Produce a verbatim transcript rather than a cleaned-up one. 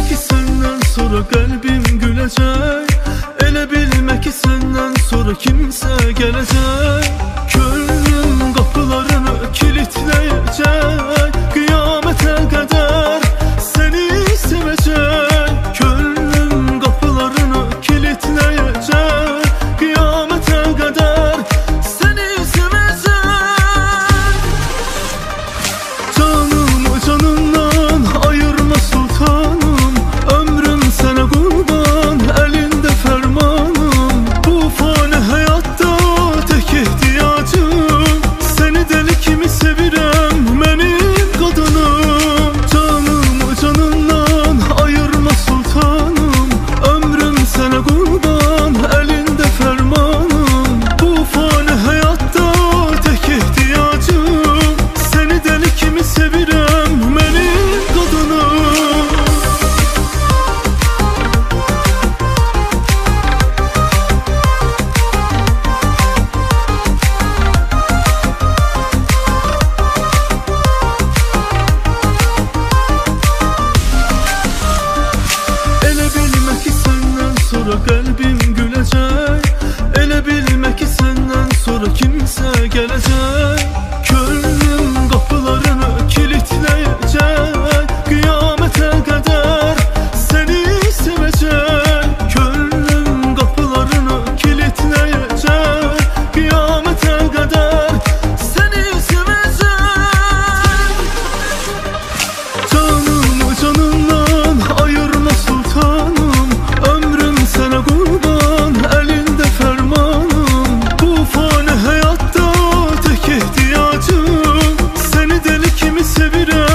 ki senden sonra kalbim gülecek. Ele bilme ki senden sonra kimse gelecek. Gönlüm kapılarını kilitleyecek. Kıyamete kadar seni sevecek. Gönlüm kapılarını kilitleyecek. Kıyamete kadar seni sevecek. Canımı canından ayırma sultanım. Ömrüm sana kurban, elinde fermanım. Bu fani hayatta tek ihtiyacım. Seni deli kimi sevirem, benim kadınım. Canımı canından ayırma sultanım. Ömrüm sana kurban, elinde fermanım. Bu fani hayatta tek ihtiyacım. Seni deli kimi sevirem, benim kadınım. Ele bilme ki senden sonra kalbim gülecek. Ele bilme ki senden sonra kimse gelecek. Gönlüm kapılarını kilitleyecek. Kıyamete kadar seni sevecek. Gönlüm kapılarını kilitleyecek. Kıyamete kadar seni sevecek. Canımı canından ayırma sultanım. Ömrüm sana kurban, elinde fermanım. Bu fani hayatta tek ihtiyacım. Seni deli kimi sevirem,